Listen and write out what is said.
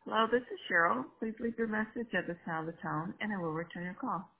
Hello, this is Cheryl. Please leave your message at the sound of the tone, and I will return your call.